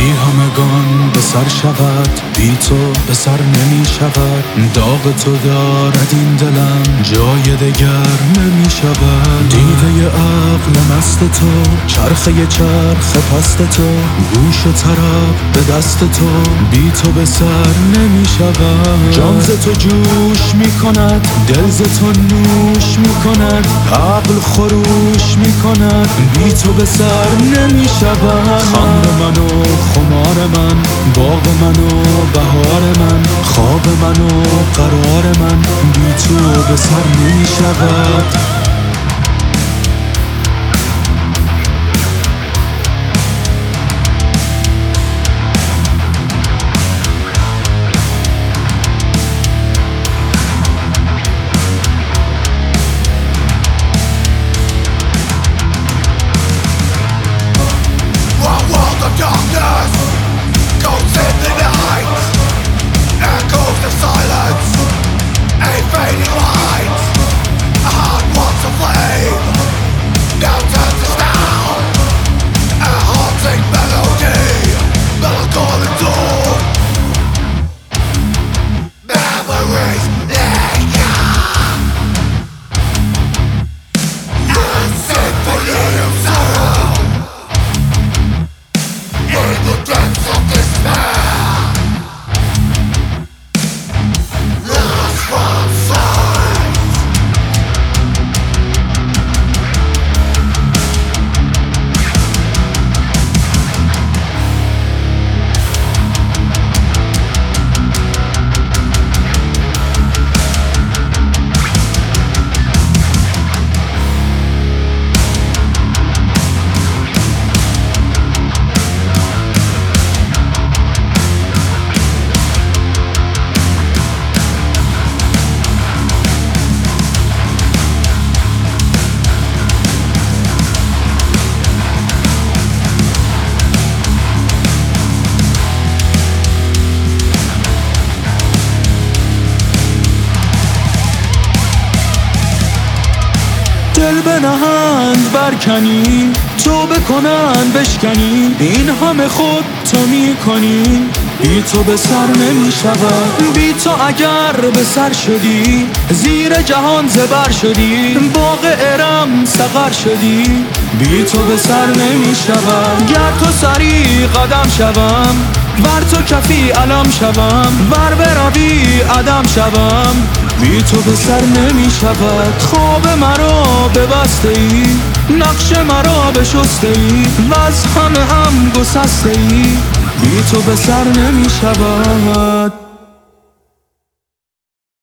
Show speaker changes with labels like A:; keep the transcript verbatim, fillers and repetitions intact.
A: بی همگان به سر شود، بی تو به سر نمی شود. داغ تو دارد این دلم، جای دگر نمی شود. دیده عقل مست تو، چرخه چرخ پست تو، گوش و طرب به دست تو، بی تو به سر نمی شود. جان ز تو جوش می کند، دل ز تو نوش می کند، عقل خروش می کند، بی تو به سر نمی شود. خمر من و خمار من، باغ من و بهار من، خواب من و قرار من، بی تو به سر نمی شود.
B: دل بنهند برکنی، تو بکنند بشکنی، این همه خود تو می کنی، بی تو به سر نمی شود. بی تو اگر به سر شدی، زیر جهان زبر شدی، باغ ارم سقر شدی، بی تو به سر نمی شود. گر تو سری قدم شوم، ور تو کفی علم شوم، ور بروی عدم شوم، بی تو به سر نمی شود. خواب مرا ببسته ای، نقش مرا بشسته ای، و از همه هم گسسته ای، بی تو به سر نمی شود.